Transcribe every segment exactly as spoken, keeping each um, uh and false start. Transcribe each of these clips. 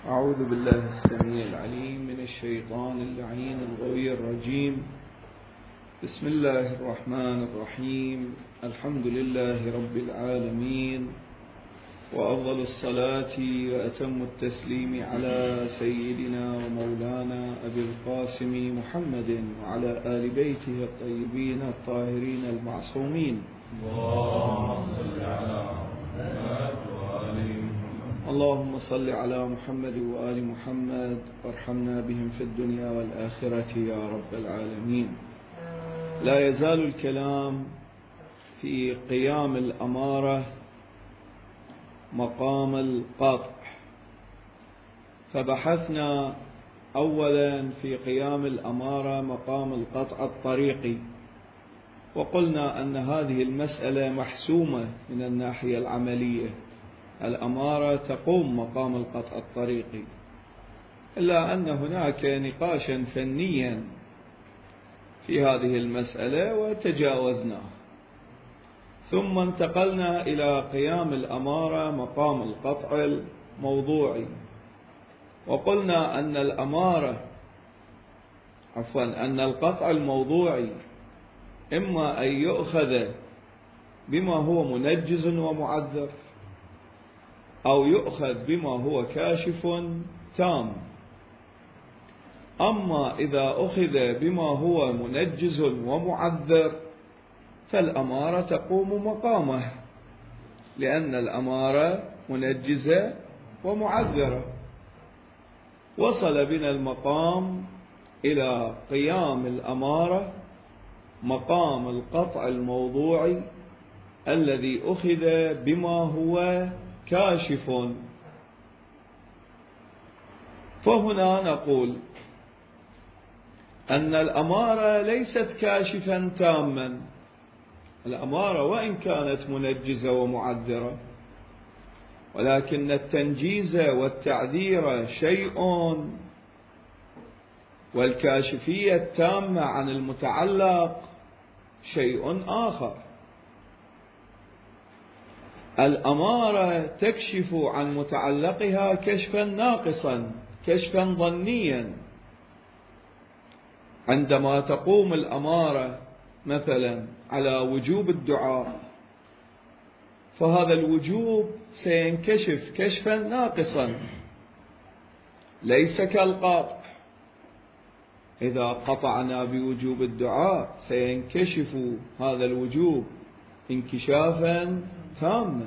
أعوذ بالله السميع العليم من الشيطان اللعين الغوي الرجيم. بسم الله الرحمن الرحيم. الحمد لله رب العالمين، وأفضل الصلاة وأتم التسليم على سيدنا ومولانا أبي القاسم محمد وعلى آل بيته الطيبين الطاهرين المعصومين. اللهم صل على محمد وآل محمد. اللهم صل على محمد وآل محمد وارحمنا بهم في الدنيا والآخرة يا رب العالمين. لا يزال الكلام في قيام الأمارة مقام القطع، فبحثنا أولا في قيام الأمارة مقام القطع الطريقي، وقلنا أن هذه المسألة محسومة من الناحية العملية، الأمارة تقوم مقام القطع الطريقي، إلا أن هناك نقاشا فنيا في هذه المسألة وتجاوزناه، ثم انتقلنا إلى قيام الأمارة مقام القطع الموضوعي، وقلنا أن الأمارة عفوا أن القطع الموضوعي إما أن يؤخذ بما هو منجز ومعذر، أو يؤخذ بما هو كاشف تام. أما إذا أخذ بما هو منجز ومعذر فالأمارة تقوم مقامه، لأن الأمارة منجزة ومعذرة. وصل بنا المقام إلى قيام الأمارة مقام القطع الموضوعي الذي أخذ بما هو كاشف. فهنا نقول أن الأمارة ليست كاشفا تاما، الأمارة وإن كانت منجزة ومعذرة، ولكن التنجيز والتعذير شيء، والكاشفية التامة عن المتعلق شيء آخر. الأمارة تكشف عن متعلقها كشفا ناقصا، كشفا ظنيا. عندما تقوم الأمارة مثلا على وجوب الدعاء، فهذا الوجوب سينكشف كشفا ناقصا، ليس كالقطع. إذا قطعنا بوجوب الدعاء سينكشف هذا الوجوب انكشافا تاما.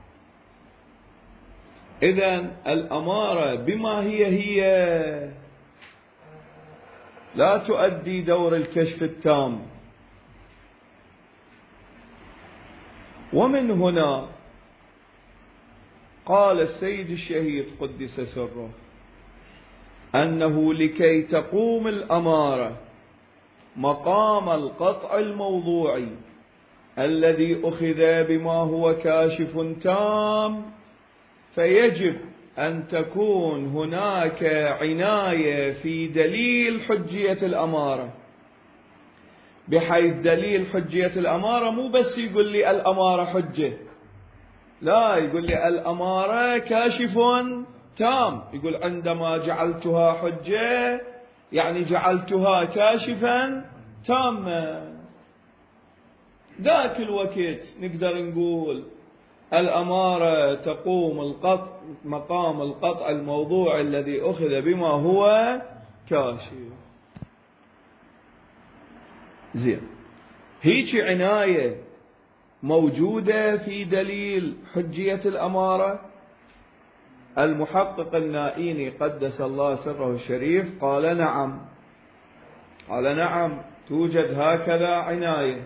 إذن الأمارة بما هي هي لا تؤدي دور الكشف التام. ومن هنا قال السيد الشهيد قدس سره أنه لكي تقوم الأمارة مقام القطع الموضوعي الذي أخذ بما هو كاشف تام، فيجب أن تكون هناك عناية في دليل حجية الأمارة، بحيث دليل حجية الأمارة مو بس يقول لي الأمارة حجة، لا، يقول لي الأمارة كاشف تام. يقول عندما جعلتها حجة يعني جعلتها كاشفا تاما. ذاك الوقت نقدر نقول الأمارة تقوم القطع مقام القطع الموضوع الذي أخذ بما هو كاشف. زين، هيك عناية موجودة في دليل حجية الأمارة. المحقق النائيني قدس الله سره الشريف قال نعم، قال نعم توجد هكذا عناية.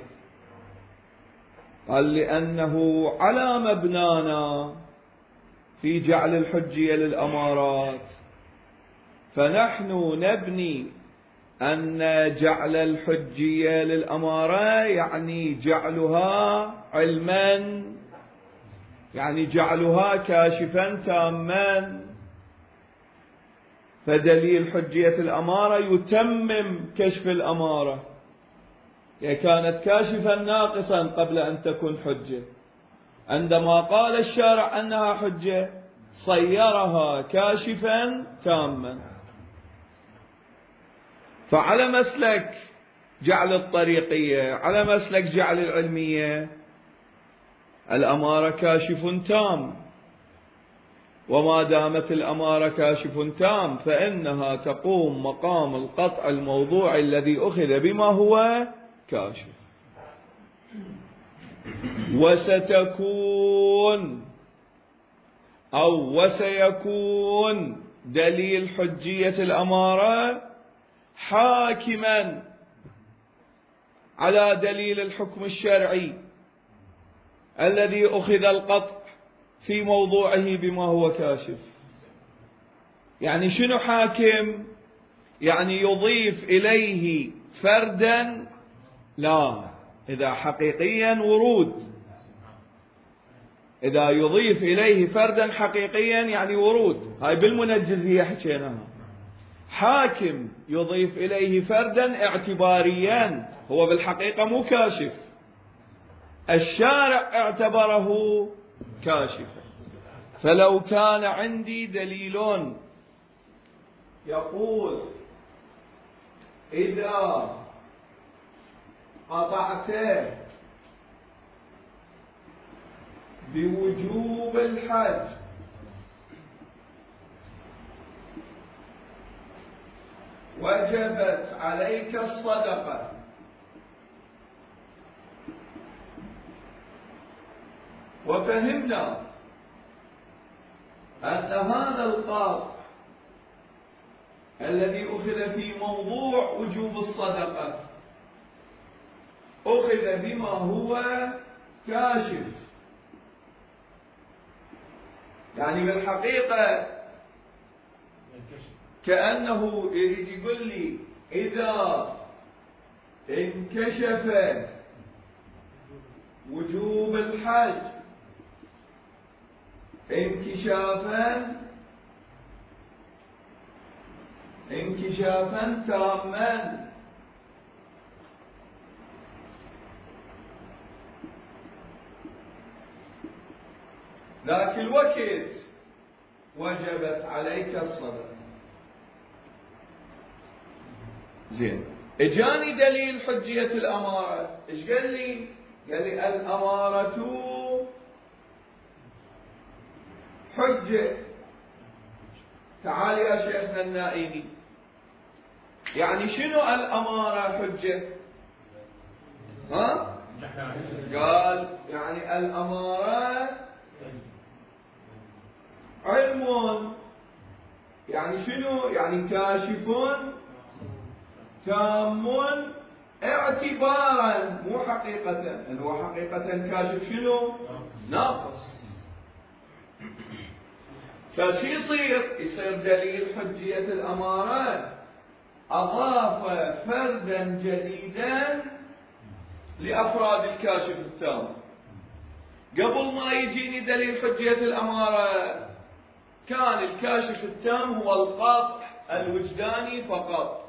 قال لأنه على مبنانا في جعل الحجية للأمارات، فنحن نبني أن جعل الحجية للأمارة يعني جعلها علما، يعني جعلها كاشفا تاما. فدليل حجية الأمارة يتمم كشف الأمارة، هي كانت كاشفا ناقصا قبل أن تكون حجة. عندما قال الشارع أنها حجة صيرها كاشفا تاما. فعلى مسلك جعل الطريقية، على مسلك جعل العلمية، الأمارة كاشف تام، وما دامت الأمارة كاشف تام فإنها تقوم مقام القطع الموضوع الذي أخذ بما هو كاشف. وستكون أو وسيكون دليل حجية الأمارة حاكما على دليل الحكم الشرعي الذي أخذ القطع في موضوعه بما هو كاشف. يعني شنو حاكم؟ يعني يضيف إليه فردا؟ لا، إذا حقيقيا ورود، إذا يضيف إليه فردا حقيقيا يعني ورود، هاي بالمنجزية حكيناها. حاكم يضيف إليه فردا اعتباريا، هو بالحقيقة مو كاشف، الشارع اعتبره كاشفا. فلو كان عندي دليل يقول إذا قطعت بوجوب الحج وجبت عليك الصدقة، وفهمنا أن هذا القاطع الذي أخذ في موضوع وجوب الصدقة أخذ بما هو كاشف. يعني بالحقيقة كأنه يريد يقول لي إذا انكشف وجوب الحج انكشافا انكشافا تاما ذاك الوقت وجبت عليك الصدقة. زين، اجاني دليل حجية الأمارة، ايش قال لي؟ قال لي الأمارة حجة. تعال يا شيخنا النائمي، يعني شنو الأمارة حجة؟ ها؟ قال يعني الأمارة علم، يعني شنو؟ يعني كاشف تام اعتبارا مو حقيقة، هو حقيقة كاشف شنو؟ ناقص. فشي يصير؟ يصير دليل حجية الأمارة أضاف فردا جديدا لأفراد الكاشف التام. قبل ما يجيني دليل حجية الأمارة كان الكاشف التام هو القطع الوجداني فقط.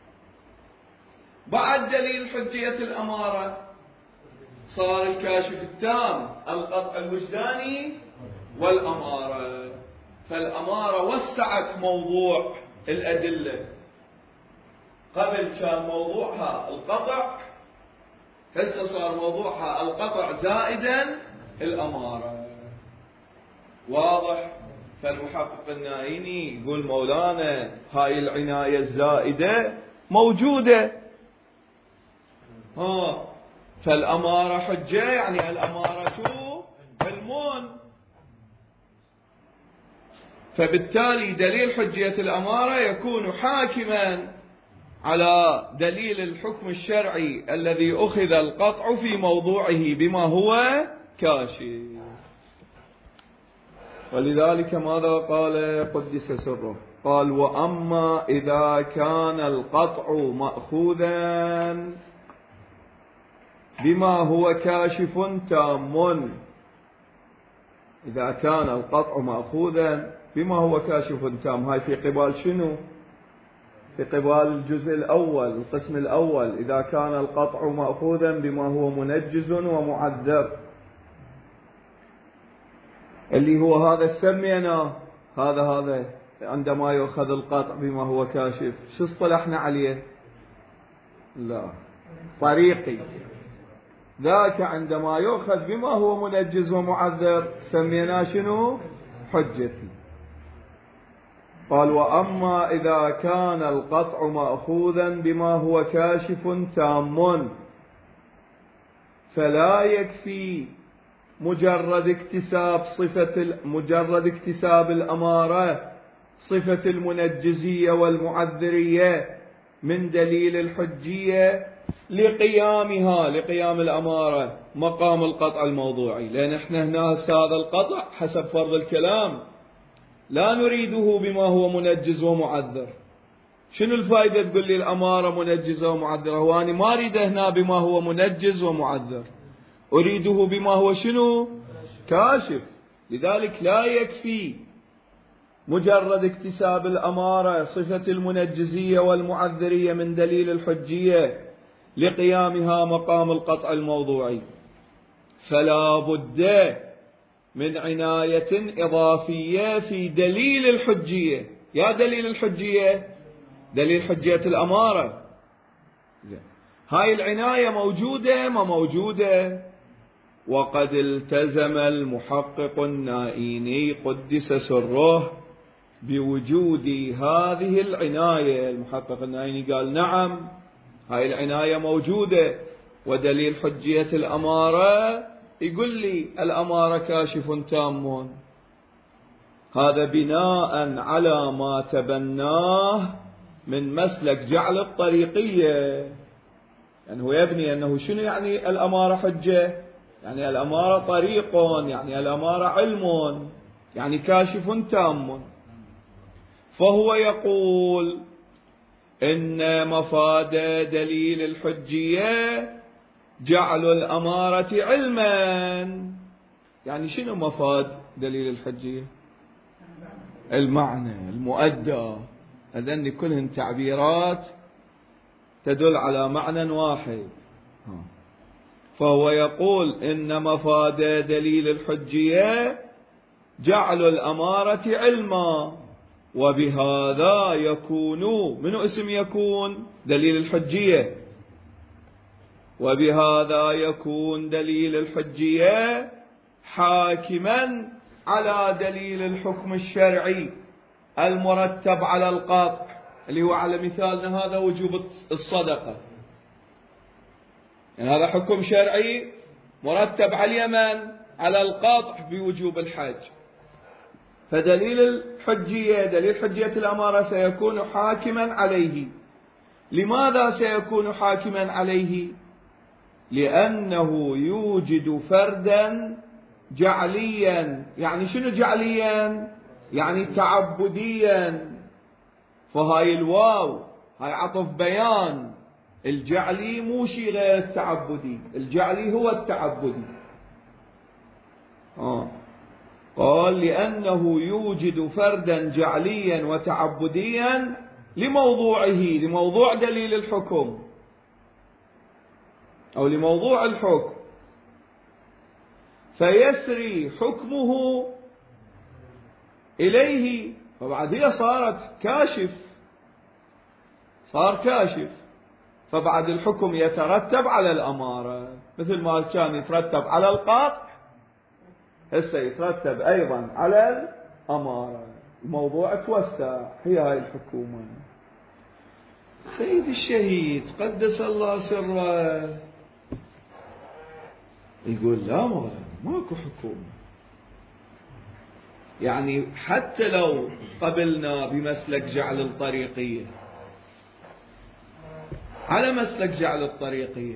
بعد دليل حجية الأمارة صار الكاشف التام القطع الوجداني والأمارة. فالأمارة وسعت موضوع الأدلة. قبل كان موضوعها القطع، هسه صار موضوعها القطع زائدا الأمارة. واضح؟ فالمحقق النائمي يقول مولانا هاي العناية الزائدة موجودة. ها، فالأمارة حجة، يعني الأمارة علمون. فبالتالي دليل حجية الأمارة يكون حاكما على دليل الحكم الشرعي الذي أخذ القطع في موضوعه بما هو كاشف. ولذلك ماذا قال قدس سره؟ قال وأما إذا كان القطع مأخوذا بما هو كاشف تام، إذا كان القطع مأخوذا بما هو كاشف تام، هاي في قبال شنو؟ في قبال الجزء الأول، القسم الأول، إذا كان القطع مأخوذا بما هو منجز ومعذر. اللي هو هذا سميناه هذا هذا عندما يؤخذ القطع بما هو كاشف شو اصطلحنا عليه؟ لا طريقي. ذاك عندما يؤخذ بما هو منجز ومعذر سميناه شنو؟ حجتي. قال وأما إذا كان القطع مأخوذا بما هو كاشف تام فلا يكفي مجرد اكتساب صفة مجرد اكتساب الأمارة صفة المنجزية والمعذرية من دليل الحجية لقيامها لقيام الأمارة مقام القطع الموضوعي. لأن احنا هنا هذا القطع حسب فرض الكلام لا نريده بما هو منجز ومعذر. شنو الفائدة تقول لي الأمارة منجزة ومعذرة؟ هو أنا ما أريده هنا بما هو منجز ومعذر، أريده بما هو شنو؟ كاشف. لذلك لا يكفي مجرد اكتساب الأمارة صفة المنجزية والمعذرية من دليل الحجية لقيامها مقام القطع الموضوعي، فلا بد من عناية إضافية في دليل الحجية. يا دليل الحجية دليل حجية الأمارة. هاي العناية موجودة ما موجودة؟ وقد التزم المحقق النائيني قدس سره بوجود هذه العناية. المحقق النائيني قال نعم هاي العناية موجودة، ودليل حجية الأمارة يقول لي الأمارة كاشف تام. هذا بناء على ما تبناه من مسلك جعل الطريقية. يعني هو يبني أنه شنو يعني الأمارة حجة؟ يعني الأمارة طريق، يعني الأمارة علم، يعني كاشف تام. فهو يقول إن مفاد دليل الحجية جعل الأمارة علما. يعني شنو مفاد دليل الحجية؟ المعنى المؤدى. هذين كلهن تعبيرات تدل على معنى واحد. فهو يقول إن مفاد دليل الحجية جعل الأمارة علما، وبهذا يكون منو اسم يكون دليل الحجية، وبهذا يكون دليل الحجية حاكما على دليل الحكم الشرعي المرتب على القطع، اللي هو على مثالنا هذا وجوب الصدقة. يعني هذا حكم شرعي مرتب على اليمن على القطع بوجوب الحج. فدليل الحجية دليل حجية الأمارة سيكون حاكما عليه. لماذا سيكون حاكما عليه؟ لأنه يوجد فردا جعليا. يعني شنو جعليا؟ يعني تعبديا. فهاي الواو هاي عطف بيان. الجعلي مو شيء غير التعبدي، الجعلي هو التعبدي. آه. قال لأنه يوجد فردا جعليا وتعبديا لموضوعه، لموضوع دليل الحكم أو لموضوع الحكم، فيسري حكمه إليه. فبعد هي صارت كاشف، صار كاشف، فبعد الحكم يترتب على الأمارة مثل ما كان يترتب على القطع هسه يترتب أيضا على الأمارة. الموضوع توسع. هي هاي الحكومة. سيد الشهيد قدس الله سره يقول لا مولانا ماكو حكومة. يعني حتى لو قبلنا بمسلك جعل الطريقية، على مسلك جعل الطريقية،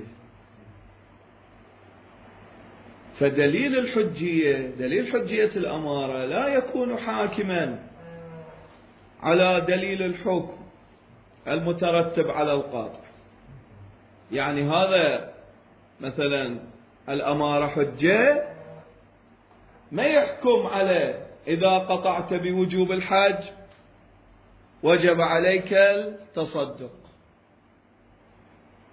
فدليل الحجية دليل حجية الأمارة لا يكون حاكما على دليل الحكم المترتب على القاطع. يعني هذا مثلا الأمارة حجة ما يحكم على إذا قطعت بوجوب الحج وجب عليك التصدق،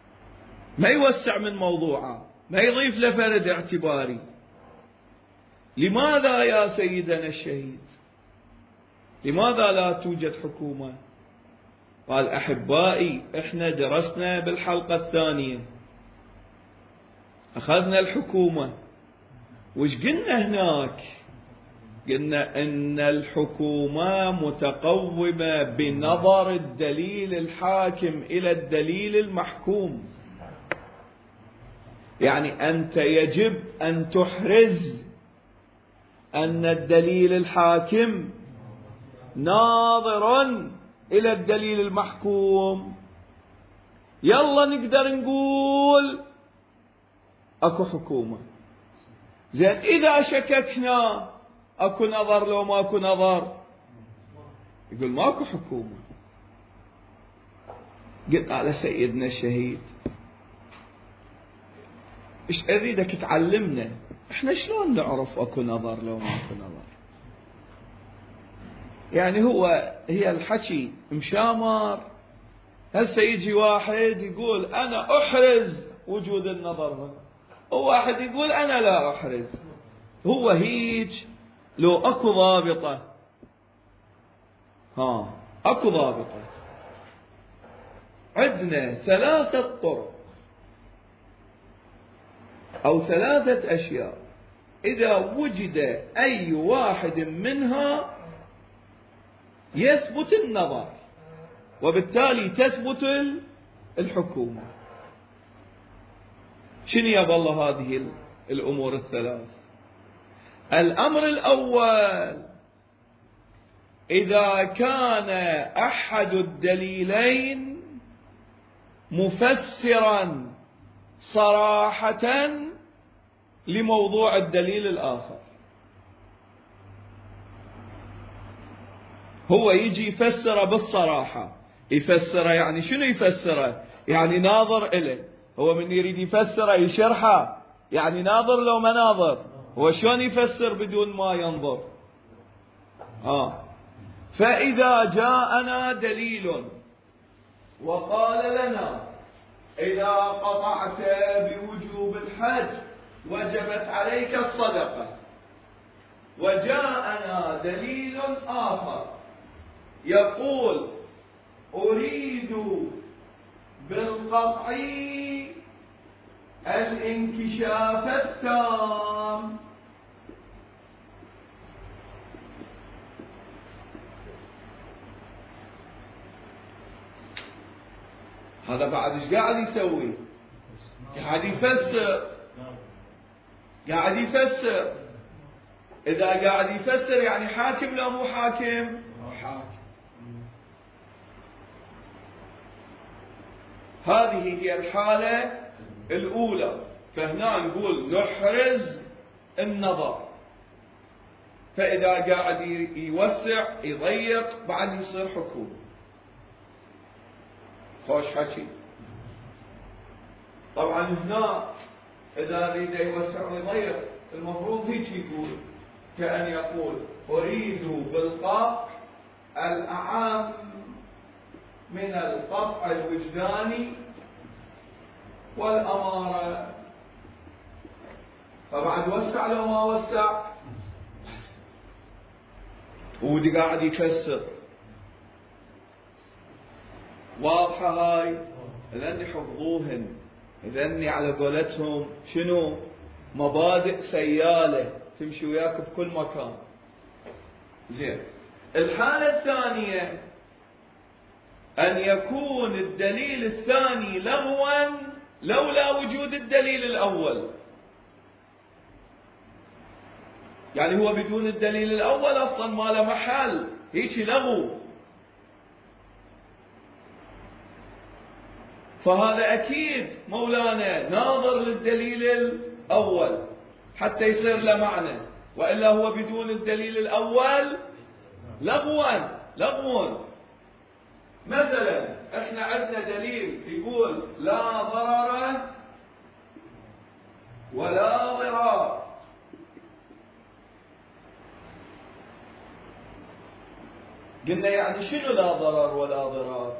ما يوسع من موضوعه، ما يضيف له فرد اعتباري. لماذا يا سيدنا الشهيد؟ لماذا لا توجد حكومة؟ قال أحبائي إحنا درسنا بالحلقة الثانية، أخذنا الحكومة، وش قلنا هناك؟ قلنا إن الحكومة متقومة بنظر الدليل الحاكم إلى الدليل المحكوم. يعني أنت يجب أن تحرز أن الدليل الحاكم ناظر إلى الدليل المحكوم. يلا نقدر نقول أكو حكومة. زين إذا شككنا أكو نظر لو ما أكو نظر؟ يقول ماكو حكومة. قلت على سيدنا الشهيد إيش أريدك تعلمنا؟ إحنا شلون نعرف أكو نظر لو ما أكو نظر؟ يعني هو هي الحكي مشامر. هسه يجي واحد يقول أنا أحرز وجود النظر هنا، وواحد يقول أنا لا أحرز. هو هيج لو أكو ضابطة، ها أكو ضابطة، عندنا ثلاثة طرق أو ثلاثة أشياء، إذا وجد أي واحد منها يثبت النظر، وبالتالي تثبت الحكومة. شنو يا بالله هذه الأمور الثلاث؟ الأمر الأول، إذا كان أحد الدليلين مفسرا صراحة لموضوع الدليل الآخر. هو يجي يفسره بالصراحة. يفسره يعني شنو يفسره؟ يعني ناظر إليه. هو من يريد يفسره يشرحه، يعني ناظر لو ما ناظر. هو شلون يفسر بدون ما ينظر؟ آه. فإذا جاءنا دليل وقال لنا إذا قطعت بوجوب الحج وجبت عليك الصدقة، وجاءنا دليل آخر يقول أريد بالقطع الانكشاف التام، هذا بعد ايش قاعد يسوي؟ قاعد يفسر. قاعد يفسر. إذا قاعد يفسر يعني حاكم لا مو حاكم؟ حاكم. هذه هي الحالة الأولى. فهنا نقول نحرز النظر. فإذا قاعد يوسع يضيق بعد يصير حكومة. خوش حكي. طبعا هنا إذا أريد يوسع ويضيق المفروض هيك يقول، كأن يقول أريد بالقطع الأعم من القطع الوجداني والأمارة. فبعد وسع لو ما وسع ودي قاعد يفسر. واضحة هاي؟ إذن حفظوهن، إذن على قولتهم شنو؟ مبادئ سيالة تمشي وياك بكل مكان. زين. الحالة الثانية أن يكون الدليل الثاني لغوا لولا وجود الدليل الأول. يعني هو بدون الدليل الأول أصلا ما له محل، هيك لغو. فهذا أكيد مولانا ناظر للدليل الأول حتى يصير له معنى، وإلا هو بدون الدليل الأول لغوا لغو. مثلا احنا عندنا دليل يقول لا ضرر ولا ضرار. قلنا يعني شنو لا ضرر ولا ضرار؟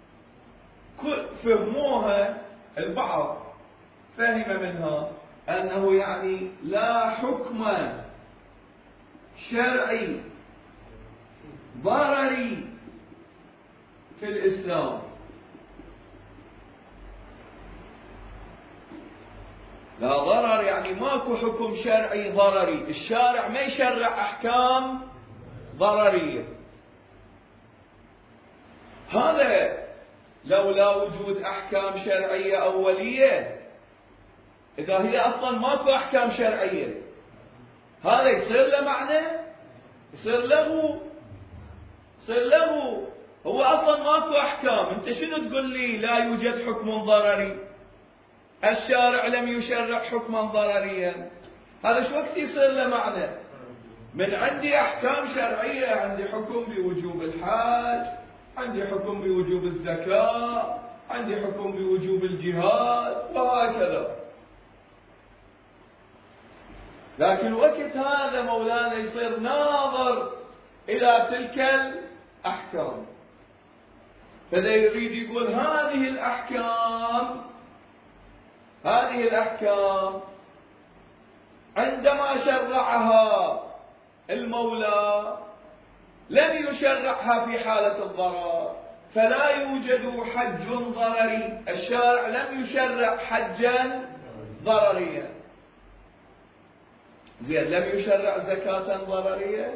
فهموها البعض فهم منها أنه يعني لا حكم شرعي ضرري في الإسلام. لا ضرر يعني ماكو حكم شرعي ضرري، الشارع ما يشرع أحكام ضررية. هذا لولا وجود أحكام شرعية أولية، إذا هي أصلا ماكو أحكام شرعية، هذا يصير له معنى، يصير له يصير له هو أصلا ماكو أحكام. أنت شنو تقول لي لا يوجد حكم ضرري؟ الشارع لم يشرع حكما ضرريا، هذا شو وقت يصير له معنى؟ من عندي أحكام شرعية، عندي حكم بوجوب الحج، عندي حكم بوجوب الزكاة، عندي حكم بوجوب الجهاد وهكذا. لكن وقت هذا مولانا يصير ناظر إلى تلك الأحكام، فإذا يريد يقول هذه الأحكام هذه الأحكام عندما شرعها المولى لم يشرعها في حالة الضرر، فلا يوجد حج ضرري، الشارع لم يشرع حجا ضرريا. زين، لم يشرع زكاة ضررية؟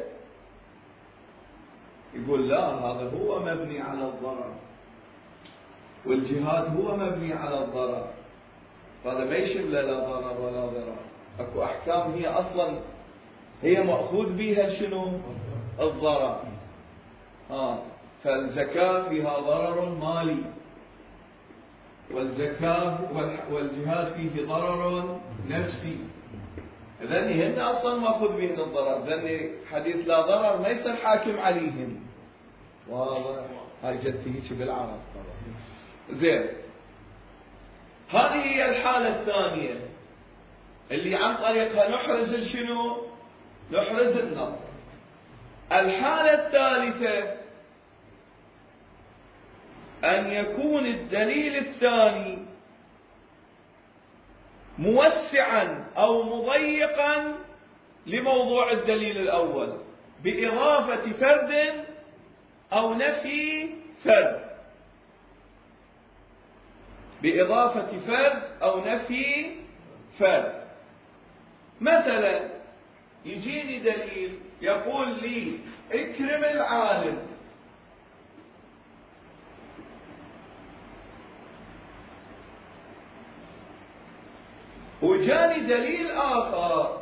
يقول لا، هذا هو مبني على الضرر، والجهاد هو مبني على الضرر، هذا ما يشمل لا ضرر ولا ضرر. اكو احكام هي اصلا هي مأخوذ بها شنو؟ الضرر. ها، فالزكاة فيها ضرر مالي، والزكاة والجهاد فيه ضرر نفسي، إذن هن اصلا مأخوذ بهن الضرر، إذن حديث لا ضرر ما يصير حاكم عليهن. واضح؟ هاي جت هيك بالعرب. زين، هذه هي الحالة الثانية اللي عن طريقها نحرز شنو؟ نحرز النظر. الحالة الثالثة أن يكون الدليل الثاني موسعا أو مضيقا لموضوع الدليل الأول بإضافة فرد أو نفي فرد، بإضافة فرد أو نفي فرد. مثلا يجيني دليل يقول لي اكرم العالم، وجاني دليل آخر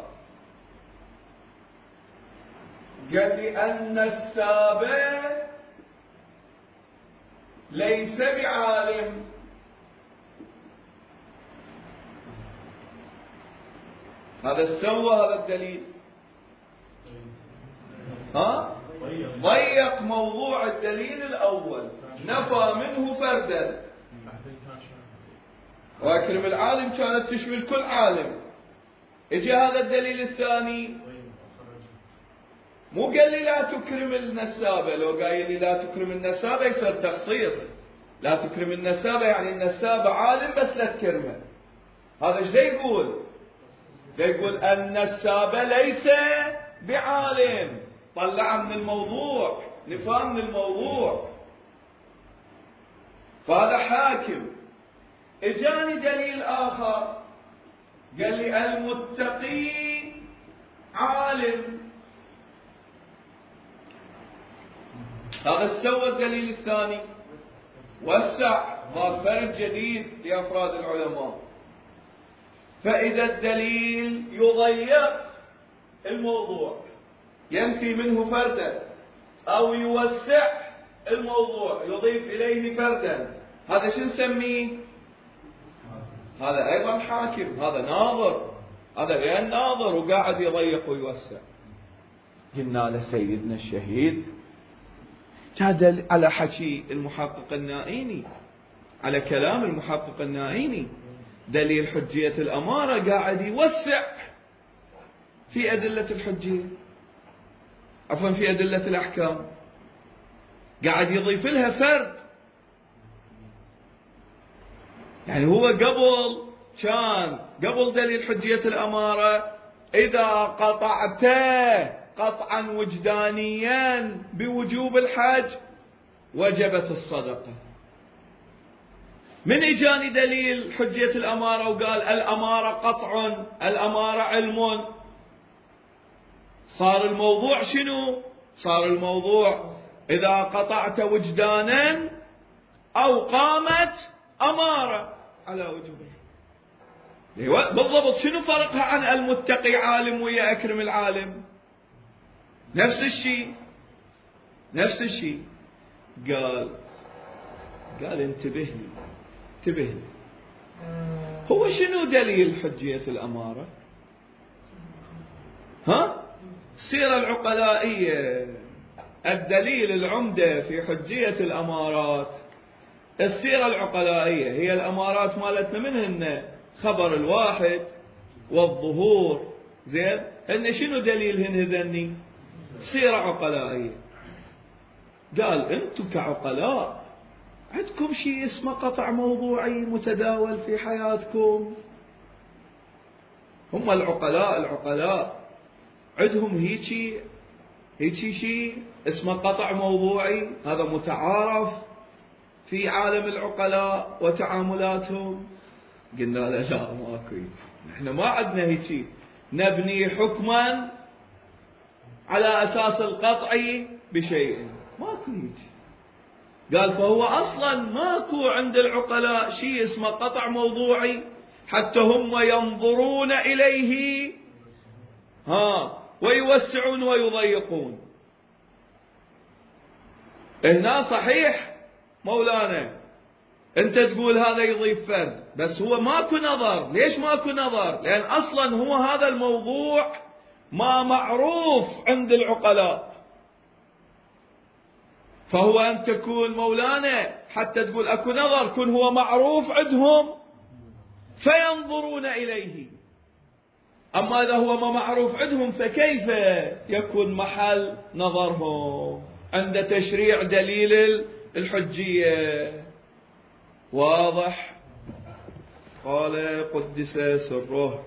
قال لي أن السابع ليس بعالم. هذا سوى هذا الدليل، ها؟ ضيق موضوع الدليل الأول، نفى منه فردا. واكرم العالم كانت تشمل كل عالم. اجى هذا الدليل الثاني مو قال لي لا تكرم النسابة، لو قايل لي لا تكرم النسابة يصير تخصيص، لا تكرم النسابة يعني النسابة عالم بس لا تكرمه. هذا ايش يقول؟ يقول أن النسابة ليس بعالم، طلع من الموضوع، نفى من الموضوع، فهذا حاكم. اجاني دليل آخر قال لي المتقي عالم، هذا سوى الدليل الثاني، وسع، ضاف فرق جديد لأفراد العلماء. فإذا الدليل يضيق الموضوع، ينفي منه فردا، أو يوسع الموضوع يضيف إليه فردا، هذا شو نسميه؟ هذا أيضا حاكم، هذا ناظر، هذا غير ناظر وقاعد يضيق ويوسع. قلنا لسيدنا الشهيد جادل على حكي المحقق النائيني، على كلام المحقق النائيني، دليل حجية الأمارة قاعد يوسع في أدلة الحجية، عفوا في أدلة الأحكام، قاعد يضيف لها فرد. يعني هو قبل كان قبل دليل حجية الأمارة إذا قطعته قطعا وجدانيا بوجوب الحج وجبت الصدقة. من إجاني دليل حجية الأمارة وقال الأمارة قطع، الأمارة علم، صار الموضوع شنو؟ صار الموضوع إذا قطعت وجدانا أو قامت أمارة على وجوبها. بالضبط شنو فرقها عن المتقي عالم ويا أكرم العالم؟ نفس الشيء نفس الشيء. قال قال انتبه لي انتبه لي هو شنو دليل حجية الأمارة؟ ها؟ السيرة العقلائية، الدليل العمدة في حجية الأمارات السيرة العقلائية، هي الأمارات مالتنا منهن خبر الواحد والظهور. زين، هن شنو دليلهن هذني؟ سيرة عقلائية. قال انتم كعقلاء عندكم شيء اسمه قطع موضوعي متداول في حياتكم؟ هم العقلاء العقلاء عندهم هيجي هيجي شيء اسمه قطع موضوعي، هذا متعارف في عالم العقلاء وتعاملاتهم. قلنا لا لا ماكو هيك، نحن ما عندنا هيك نبني حكما على أساس القطع بشيء، ماكو هيك. قال فهو أصلا ماكو عند العقلاء شيء اسمه قطع موضوعي حتى هم ينظرون إليه ها ويوسعون ويضيقون. هنا صحيح مولانا انت تقول هذا يضيف فرد، بس هو ماكو نظر. ليش ماكو نظر؟ لأن أصلا هو هذا الموضوع ما معروف عند العقلاء، فهو أن تكون مولانا حتى تقول أكو نظر كن هو معروف عندهم فينظرون إليه. أما إذا هو ما معروف عندهم فكيف يكون محل نظرهم عند تشريع دليل الحجية؟ واضح؟ قال قدس سره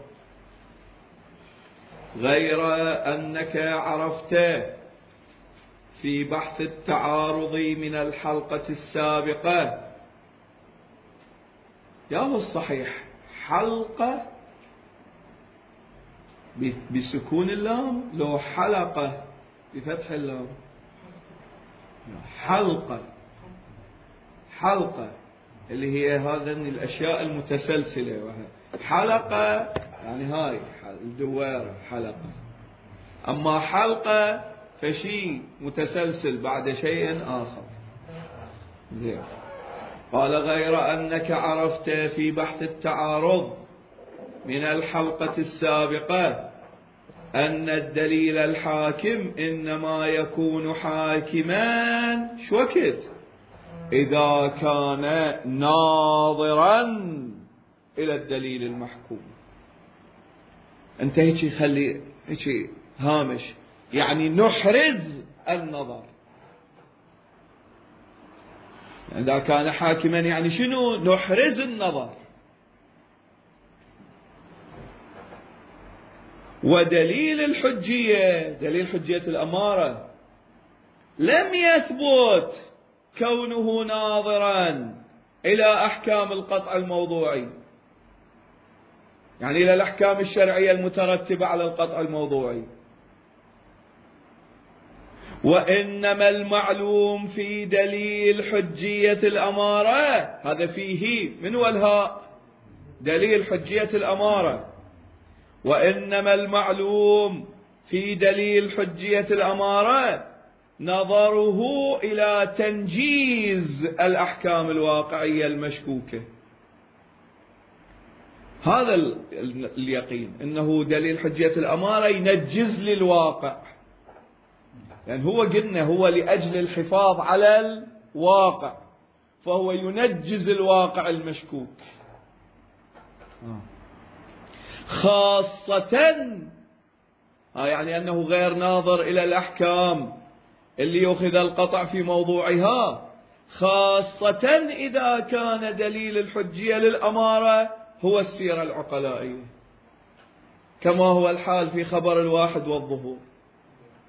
غير أنك عرفت في بحث التعارض من الحلقة السابقة. يا هو الصحيح حلقة بسكون اللام لو حلقة بفتح اللام؟ حلقة حلقة اللي هي هذا الأشياء المتسلسلة، حلقة يعني هاي الدوارة حلقة. أما حلقة فشيء متسلسل بعد شيء آخر. زين. قال غير أنك عرفت في بحث التعارض من الحلقة السابقة أن الدليل الحاكم إنما يكون حاكما شو وقت؟ إذا كان ناظرا إلى الدليل المحكوم. أنت هيك خلي هيك هامش، يعني نحرز النظر. إذا كان حاكما يعني شنو؟ نحرز النظر. ودليل الحجية دليل حجية الأمارة لم يثبت كونه ناظرا إلى أحكام القطع الموضوعي، يعني إلى الأحكام الشرعية المترتبة على القطع الموضوعي. وإنما المعلوم في دليل حجية الأمارة هذا فيه من والهاء دليل حجية الأمارة. وإنما المعلوم في دليل حجية الأمارة نظره إلى تنجيز الأحكام الواقعية المشكوكة. هذا اليقين أنه دليل حجية الأمارة ينجز للواقع، يعني هو قلنا هو لأجل الحفاظ على الواقع، فهو ينجز الواقع المشكوك. خاصة يعني أنه غير ناظر إلى الأحكام اللي يأخذ القطع في موضوعها، خاصة إذا كان دليل الحجية للأمارة هو السيرة العقلائية، كما هو الحال في خبر الواحد والظهور.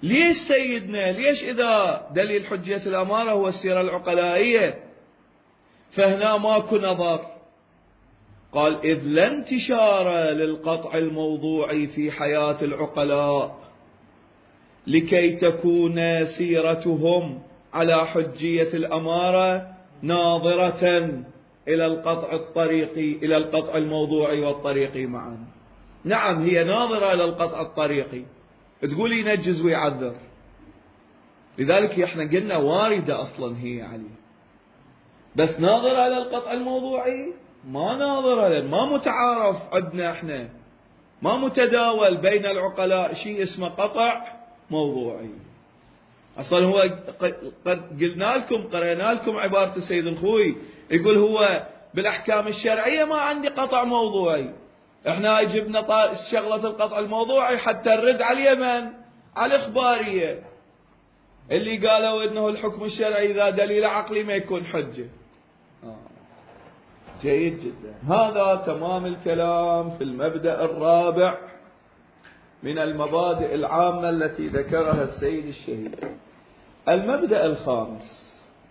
ليش سيدنا؟ ليش إذا دليل حجية الأمارة هو السيرة العقلائية فهنا ماكو نظر؟ قال إذ لا انتشار للقطع الموضوعي في حياة العقلاء لكي تكون سيرتهم على حجية الأمارة ناظرة إلى القطع الطريقي، إلى القطع الموضوعي والطريقي معا. نعم هي ناظرة إلى القطع الطريقي، تقول ينجز ويعذر، لذلك احنا قلنا واردة أصلا هي عليه، بس ناظرة إلى القطع الموضوعي ما ناظرة له، ما متعارف عندنا احنا، ما متداول بين العقلاء شيء اسمه قطع موضوعي. أصلا هو قد قلنا لكم قرأنا لكم عبارة السيد الخوي، يقول هو بالأحكام الشرعية ما عندي قطع موضوعي، احنا جبنا شغلة القطع الموضوعي حتى نرد على اليمن على الإخبارية اللي قالوا إنه الحكم الشرعي إذا دليل عقلي ما يكون حجة. آه. جيد جدا. هذا تمام الكلام في المبدأ الرابع من المبادئ العامة التي ذكرها السيد الشهيد. المبدأ الخامس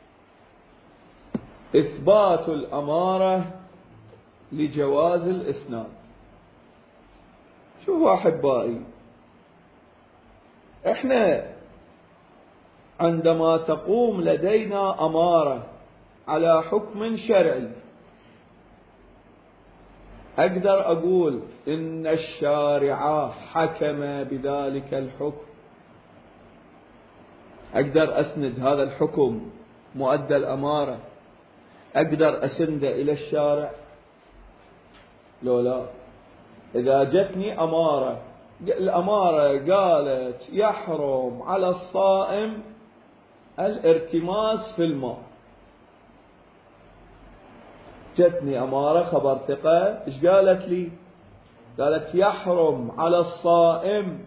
إثبات الأمارة لجواز الإسناد. شوفوا أحبائي، إحنا عندما تقوم لدينا أمارة على حكم شرعي أقدر أقول إن الشارع حكم بذلك الحكم، أقدر أسند هذا الحكم مؤدى الأمارة، أقدر أسند إلى الشارع لو لا. إذا جتني أمارة، الأمارة قالت يحرم على الصائم الارتماس في الماء، جتني أمارة خبر ثقة، إيش قالت لي؟ قالت يحرم على الصائم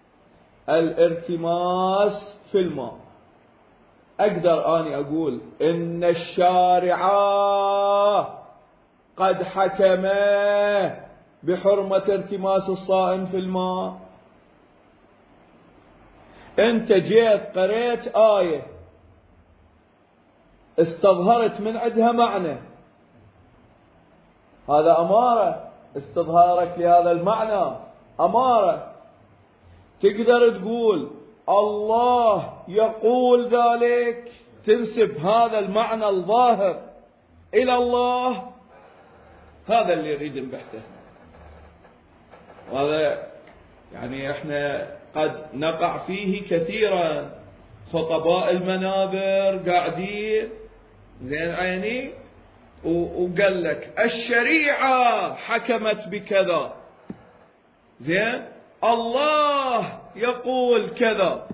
الارتماس في الماء، أقدر أني أقول إن الشارع قد حكم بحرمة ارتماس الصائم في الماء. أنت جيت قريت آية استظهرت من عندها معنى، هذا أمارة، استظهارك لهذا المعنى أمارة. تقدر تقول الله يقول ذلك، تنسب هذا المعنى الظاهر إلى الله، هذا اللي يريد نبحثه. وهذا يعني احنا قد نقع فيه كثيرا، خطباء المنابر قاعدين زين عيني وقال لك الشريعة حكمت بكذا، زين الله يقول كذا،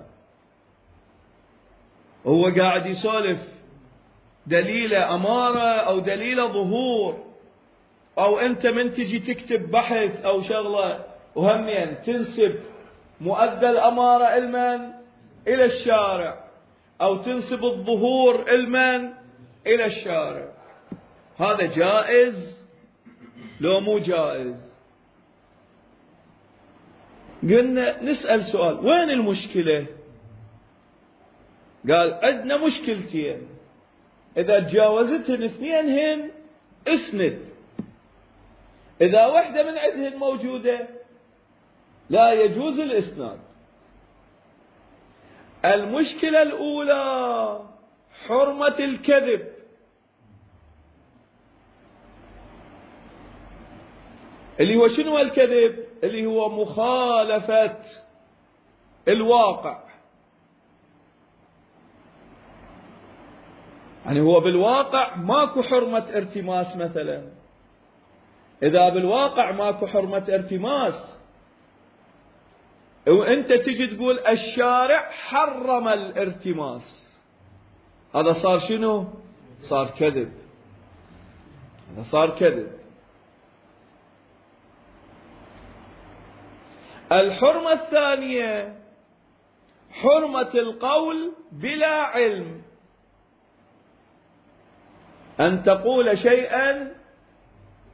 هو قاعد يسولف دليل أمارة أو دليل ظهور، أو أنت من تجي تكتب بحث أو شغلة وهمين تنسب مؤدى الأمارة علما إلى الشارع، أو تنسب الظهور علما إلى الشارع، هذا جائز لو مو جائز؟ قلنا نسأل سؤال، وين المشكلة؟ قال عندنا مشكلتين، إذا تجاوزتهن اثنينهن اسند، إذا واحدة من عندهن موجودة لا يجوز الإسناد. المشكلة الأولى حرمة الكذب، اللي هو شنو الكذب؟ اللي هو مخالفة الواقع، يعني هو بالواقع ماكو حرمة ارتماس مثلا، إذا بالواقع ماكو حرمة ارتماس وأنت تجي تقول الشارع حرم الارتماس، هذا صار شنو؟ صار كذب، هذا صار كذب. الحرمة الثانية حرمة القول بلا علم، أن تقول شيئا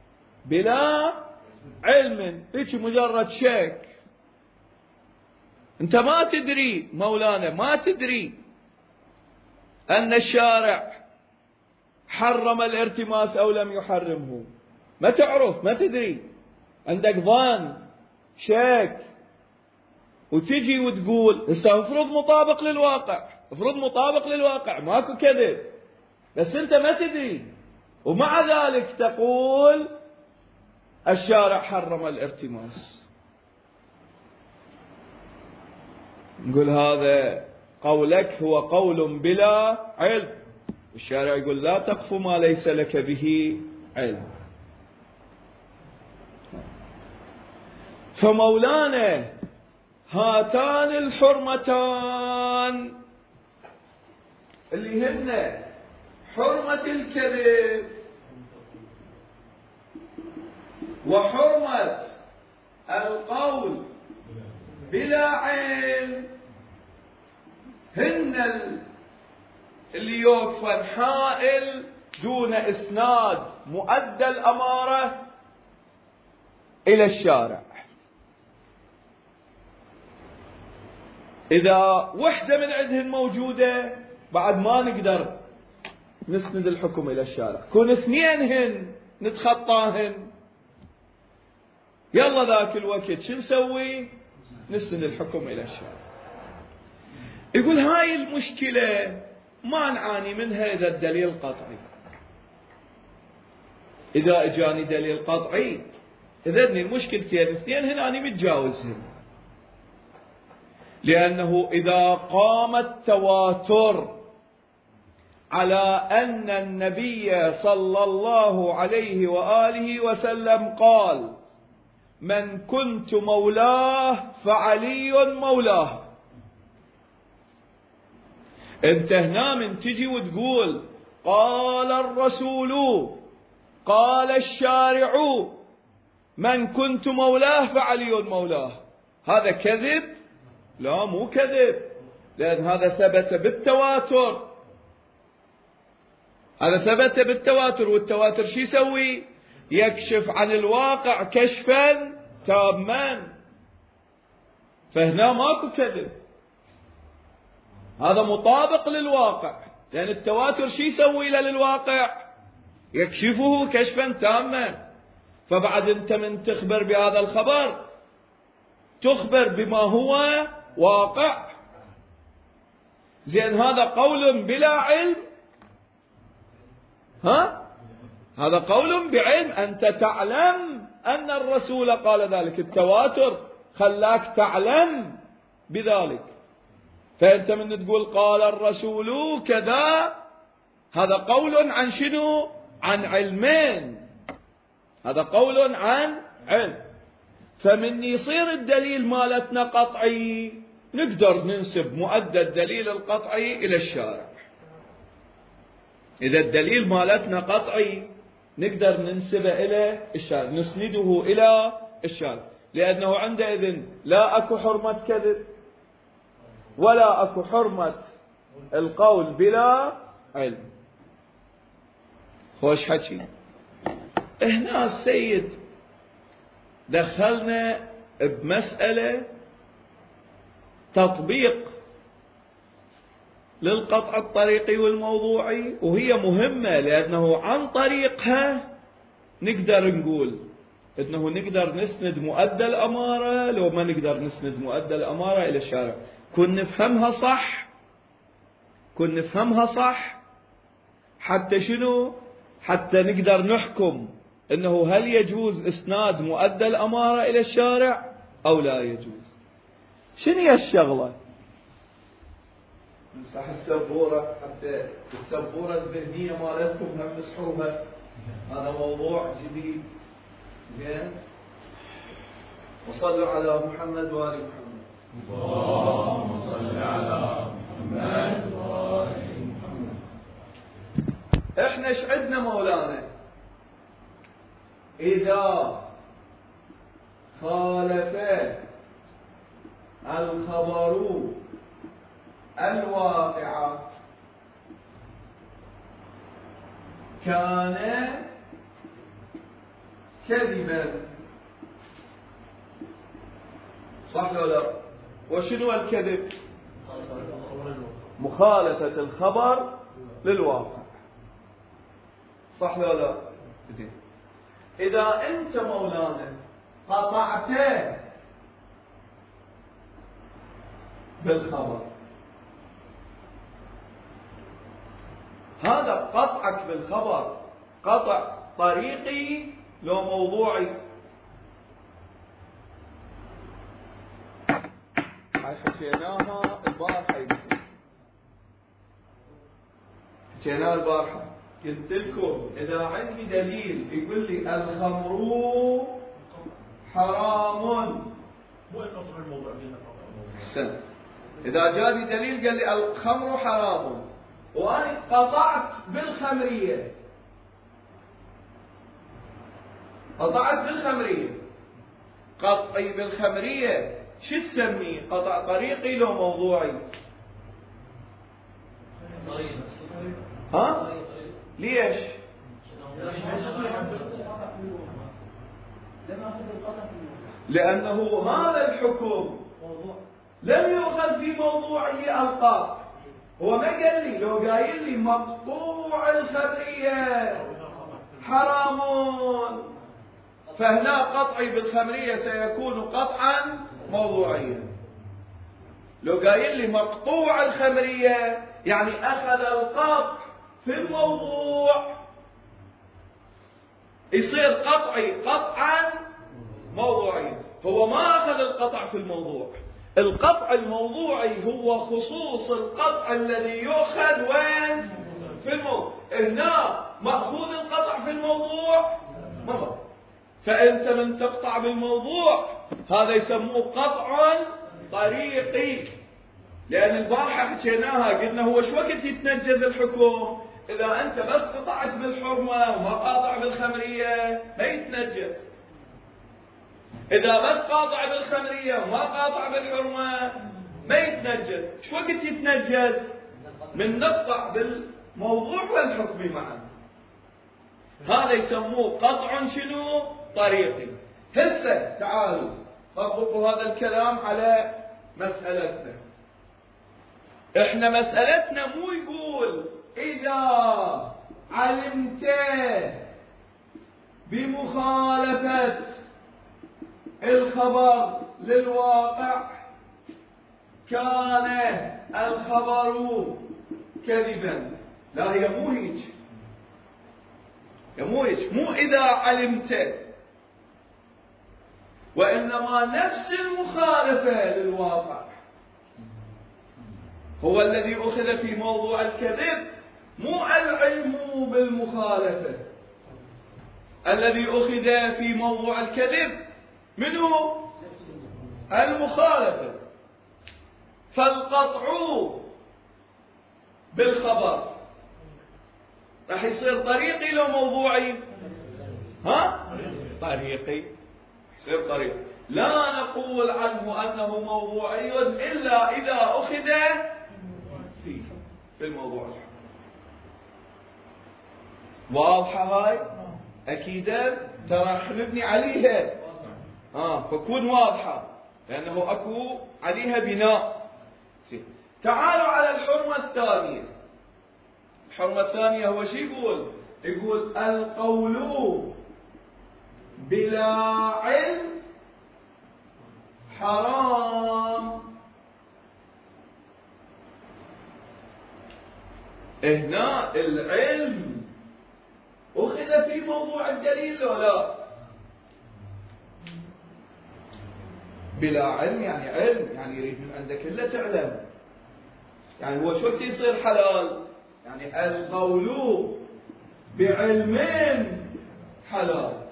بلا علم، هيك مجرد شك، أنت ما تدري مولانا، ما تدري أن الشارع حرم الارتماس أو لم يحرمه، ما تعرف، ما تدري، عندك ظن شك، وتجي وتقول هسه افرض مطابق للواقع، افرض مطابق للواقع ماكو كذب، بس أنت ما تدري، ومع ذلك تقول الشارع حرم الارتماس. نقول هذا قولك هو قول بلا علم، الشارع يقول لا تقف ما ليس لك به علم. فمولانا هاتان الحرمتان اللي هن حرمة الكذب وحرمة القول بلا علم هن اللي يوقفن حائل دون إسناد مؤدى الأمارة إلى الشارع. إذا وحدة من عندهن موجودة بعد ما نقدر نسند الحكم إلى الشارع، كون اثنينهن نتخطاهن، يلا ذاك الوقت شو نسوي؟ نسند الحكم إلى الشارع. يقول هاي المشكلة ما نعاني منها إذا الدليل قطعي. إذا إجاني دليل قطعي إذن المشكلتين الاثنين هنا أنا متجاوزهم، لأنه إذا قام التواتر على أن النبي صلى الله عليه وآله وسلم قال من كنت مولاه فعلي مولاه، انت هنا من تجي وتقول قال الرسول قال الشارع من كنت مولاه فعلي مولاه، هذا كذب؟ لا مو كذب، لأن هذا ثبت بالتواتر، هذا ثبت بالتواتر، والتواتر شو يسوي؟ يكشف عن الواقع كشفا تاما، فهنا ماكو كذب، هذا مطابق للواقع، لأن التواتر شو يسوي له للواقع؟ يكشفه كشفا تاما. فبعد أنت من تخبر بهذا الخبر تخبر بما هو واقع. زين هذا قول بلا علم؟ ها؟ هذا قول بعلم، أنت تعلم أن الرسول قال ذلك، التواتر خلاك تعلم بذلك، فأنت من تقول قال الرسول كذا، هذا قول عن شنو؟ عن علمين، هذا قول عن علم. فمن يصير الدليل مالتنا قطعي نقدر ننسب مؤدى الدليل القطعي إلى الشارع. إذا الدليل مالتنا قطعي نقدر ننسبه إلى الشارع، نسنده إلى الشارع، لأنه عندئذ لا أكو حرمة كذب ولا أكو حرمة القول بلا علم. خوش حكي. هنا السيد دخلنا بمسألة تطبيق للقطع الطريقي والموضوعي، وهي مهمة لأنه عن طريقها نقدر نقول أنه نقدر نسند مؤدى الأمارة لو ما نقدر نسند مؤدى الأمارة إلى الشارع. كن نفهمها صح، كن نفهمها صح حتى شنو؟ حتى نقدر نحكم أنه هل يجوز إسناد مؤدى الأمارة إلى الشارع أو لا يجوز. شنو هي الشغلة؟ نمسح السبورة حتى السبورة الذهنية مالتكم هم مسحوها، هذا موضوع جديد. زين، وصلوا على محمد وآل محمد. اللهم صل على محمد وآل محمد. احنا ايش عندنا مولانا؟ إذا خالف الخبر الواقع كان كذبا، صح ولا لا؟ وشنو الكذب؟ مخالفة الخبر للواقع. صح ولا لا؟ زين. إذا أنت مولانا قطعت بالخبر، هذا قطعك بالخبر قطع طريقي لو موضوعي؟ هاي حكيناها البارحة، يمكن حكيناها البارحة. قلت لكم إذا عندي دليل يقول لي الخمر حرام، مو يخطر الموضوع. أحسنت. إذا جاني دليل قال لي الخمر حرام وأنا قطعت بالخمرية، قطعت بالخمرية، قطعي بالخمرية شو تسميه؟ قطع طريقي لو موضوعي؟ ها؟ ليش؟ لأنه هذا الحكم لم يؤخذ في موضوعه القاط. هو ما قال لي، لو قايل لي مقطوع الخمرية حرام، فهنا قطعي بالخمرية سيكون قطعا موضوعيا. لو قايل لي مقطوع الخمرية يعني أخذ القطع في الموضوع، يصير قطعي قطعا موضوعيا. هو ما أخذ القطع في الموضوع. القطع الموضوعي هو خصوص القطع الذي يؤخذ وين؟ في الموضوع. هنا مأخوذ القطع في الموضوع مرة، فأنت من تقطع بالموضوع هذا يسموه قطع طريقي. لأن البارحة حكيناها، قلنا هو شو وقت يتنجز الحكم؟ إذا أنت بس قطعت بالحرمة وما قاطع بالخمرية ما يتنجز. إذا بس قاطع بالخمرية وما قاطع بالحرمة ما يتنجز. شو وقت يتنجز؟ من نقطع بالموضوع والحكم معا. هذا يسموه قطع شنو؟ طريقي. هسه تعالوا طبقوا هذا الكلام على مسألتنا. احنا مسألتنا مو يقول إذا علمت بمخالفة الخبر للواقع كان الخبر كذبا. لا، هي مو هيك، هي مو هيك، مو إذا علمت، وإنما نفس المخالفة للواقع هو الذي أخذ في موضوع الكذب، مو العلم بالمخالفة. الذي أخذ في موضوع الكذب منه المخالفة. فالقطع بالخبر راح يصير طريقي لو موضوعي؟ ها؟ طريقي، يصير طريقي. لا نقول عنه أنه موضوعي إلا إذا أخذ فيه في الموضوع. واضحة هاي؟ أكيدا ترى راح نبني عليها، آه فكون واضحة لأنه أكو عليها بناء. تعالوا على الحرمة الثانية. الحرمة الثانية هو شو يقول؟ يقول القول بلا علم حرام. هنا العلم أخذ في موضوع الدليل ولا لا؟ بلا علم يعني علم، يعني يريد من عندك إلا تعلم. يعني هو شو يصير حلال؟ يعني القول بعلم حلال.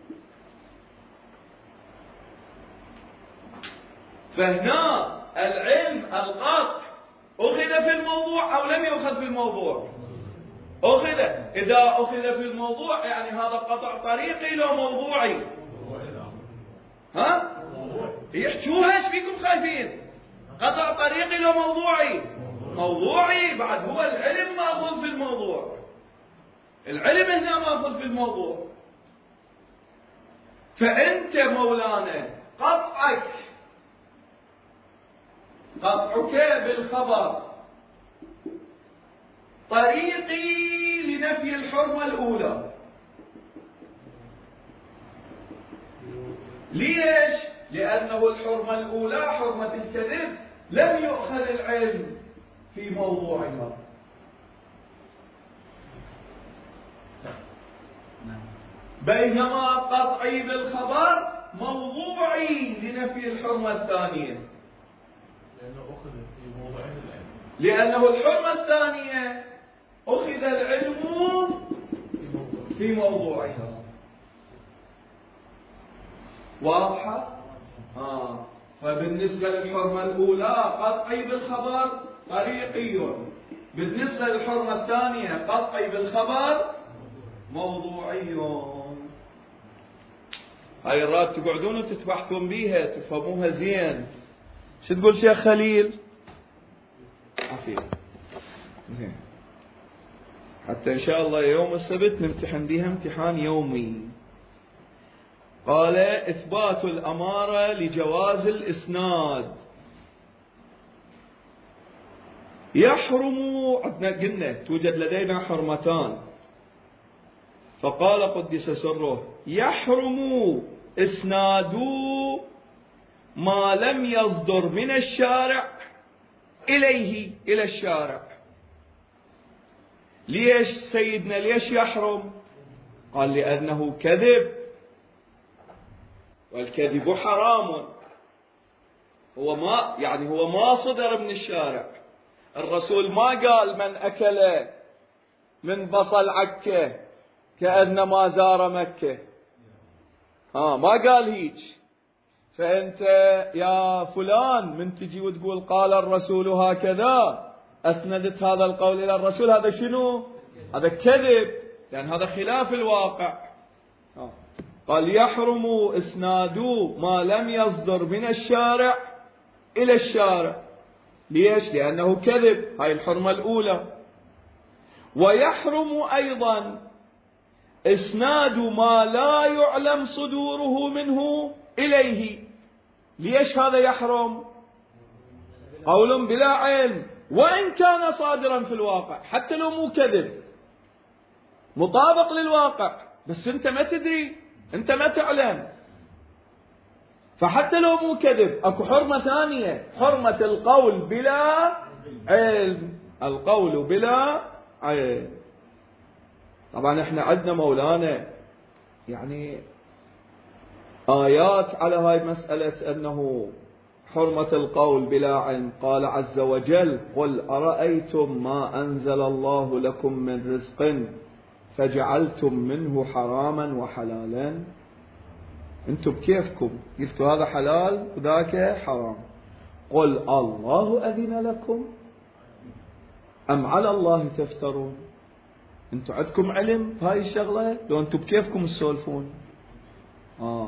فهنا العلم القطع أخذ في الموضوع أو لم يؤخذ في الموضوع؟ أخذ. إذا أخذ في الموضوع يعني هذا قطع طريقي لو موضوعي؟ ها؟ يحجوها، ايش فيكم خايفين؟ قطع طريقي لو موضوعي؟ موضوعي. بعد هو العلم ماخذ في الموضوع، العلم هنا ماخذ في الموضوع. فأنت مولانا قطعك قطعك بالخبر طريقي لنفي الحرمة الأولى. ليش؟ لأنه الحرمة الأولى حرمة الكذب لم يؤخذ العلم في موضوعها، بينما قطعي بالخبر موضوعي لنفي الحرمة الثانية، لأنه أخذ في موضوعين العلم، لأنه الحرمة الثانية أخذ العلم في موضوعها. واضحة؟ آه. فبالنسبة للحرمة الأولى قطعي بالخبر طريقي، بالنسبة للحرمة الثانية قطعي بالخبر موضوعي. هاي الرات تقعدون وتتبحثون بيها تفهموها زين. شو تقول شيخ خليل؟ عفيف زين، حتى إن شاء الله يوم السبت نمتحن بها امتحان يومي. قال إثبات الأمارة لجواز الإسناد. يحرم، عندنا قلنا توجد لدينا حرمتان، فقال قدس سره يحرم إسناد ما لم يصدر من الشارع إليه إلى الشارع. ليش سيدنا ليش يحرم؟ قال لأنه كذب، والكذب حرام. هو ما يعني هو ما صدر من الشارع. الرسول ما قال من أكل من بصل عكه كأنما زار مكة، ها ما قال هيك. فأنت يا فلان من تجي وتقول قال الرسول هكذا، أسندت هذا القول إلى الرسول، هذا شنو؟ هذا كذب، لأن هذا خلاف الواقع. ها. قال يحرم إسناد ما لم يصدر من الشارع إلى الشارع. ليش؟ لأنه كذب، هاي الحرمة الأولى. ويحرم أيضا إسناد ما لا يعلم صدوره منه إليه. ليش هذا يحرم؟ قول بلا علم، وإن كان صادرا في الواقع، حتى لو مو كذب مطابق للواقع، بس أنت ما تدري، أنت ما تعلم، فحتى لو مو كذب أكو حرمة ثانية، حرمة القول بلا علم. القول بلا علم. طبعا احنا عندنا مولانا يعني آيات على هاي مسألة أنه حرمة القول بلا علم. قال عز وجل قل أرأيتم ما أنزل الله لكم من رزق فجعلتم منه حراما وحلالا. انتم بكيفكم قلتوا هذا حلال وذاك حرام. قل الله أذن لكم أم على الله تفترون. انتم عندكم علم بهاي الشغلة لو انتم بكيفكم تسولفون. آه.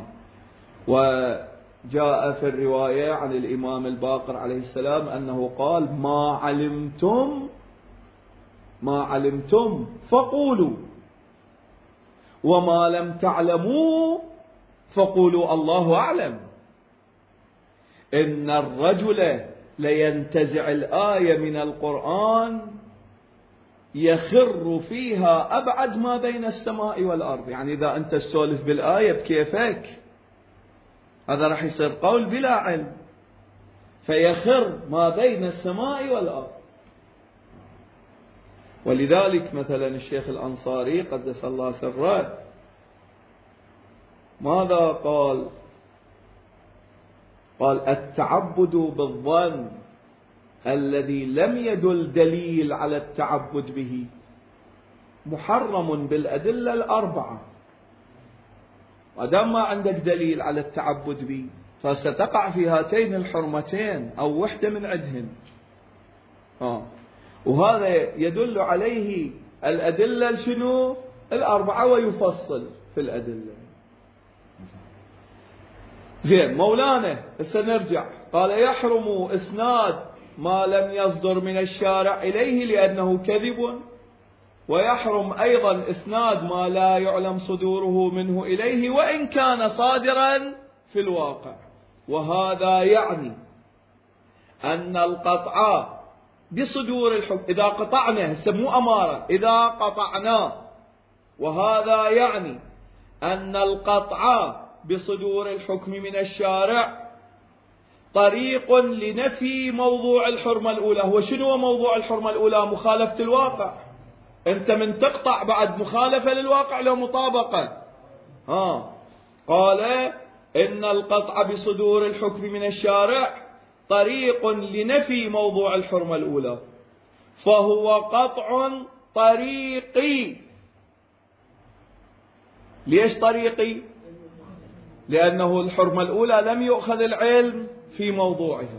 وجاء في الرواية عن الإمام الباقر عليه السلام أنه قال ما علمتم ما علمتم فقولوا، وما لم تعلموا فقولوا الله أعلم. إن الرجل لينتزع الآية من القرآن يخر فيها أبعد ما بين السماء والأرض. يعني إذا أنت تسولف بالآية بكيفك هذا راح يصير قول بلا علم، فيخر ما بين السماء والأرض. ولذلك مثلا الشيخ الأنصاري قدس الله سره ماذا قال؟ قال التعبد بالظن الذي لم يدل دليل على التعبد به محرم بالأدلة الأربعة. ودام ما عندك دليل على التعبد به فستقع في هاتين الحرمتين أو وحدة من عدهن. آه. وهذا يدل عليه الأدلة شنو؟ الأربعة، ويفصل في الأدلة. زين مولانا هسه نرجع. قال يحرم إسناد ما لم يصدر من الشارع إليه لأنه كذب، ويحرم أيضا إسناد ما لا يعلم صدوره منه إليه وإن كان صادرا في الواقع. وهذا يعني أن القطع بصدور الحكم، إذا قطعنا هسه مو أمارة، إذا قطعنا، وهذا يعني أن القطع بصدور الحكم من الشارع طريق لنفي موضوع الحرمة الأولى. هو شنو موضوع الحرمة الأولى؟ مخالفة الواقع. أنت من تقطع بعد مخالفة للواقع لو مطابقة. ها قال إن القطع بصدور الحكم من الشارع طريق لنفي موضوع الحرمة الأولى، فهو قطع طريقي. ليش طريقي؟ لأنه الحرمة الأولى لم يؤخذ العلم في موضوعها،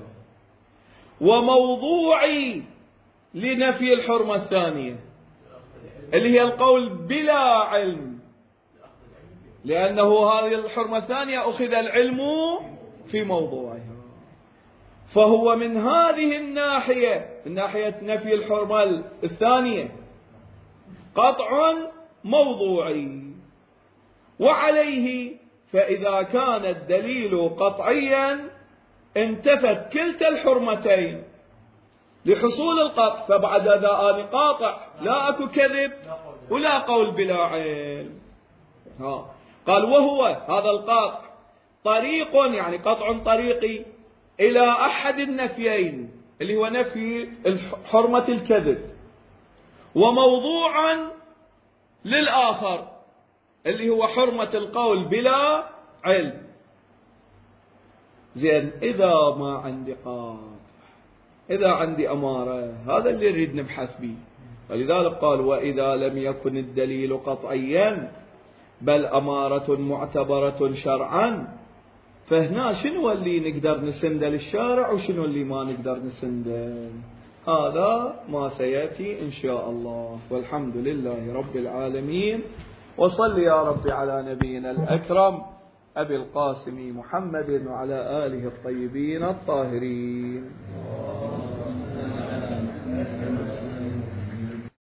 وموضوعي لنفي الحرمة الثانية اللي هي القول بلا علم، لأنه هذه الحرمة الثانية أخذ العلم في موضوعها. فهو من هذه الناحية، الناحية نفي الحرمة الثانية، قطع موضوعي. وعليه فإذا كان الدليل قطعيا انتفت كلتا الحرمتين لحصول القطع، فبعد ذا آن قاطع لا أكو كذب ولا قول بلا علم. ها قال وهو هذا القاطع طريق، يعني قطع طريقي إلى أحد النفيين اللي هو نفي حرمة الكذب، وموضوعا للآخر اللي هو حرمة القول بلا علم. زين إذا ما عندي قاطع، إذا عندي أمارة، هذا اللي نريد نبحث به. ولذلك قال وإذا لم يكن الدليل قطعيا بل أمارة معتبرة شرعا، فهنا شنو اللي نقدر نسنده للشارع وشنو اللي ما نقدر نسنده؟ هذا ما سيأتي إن شاء الله. والحمد لله رب العالمين، وصل يا رب على نبينا الأكرم أبي القاسم محمد وعلى آله الطيبين الطاهرين.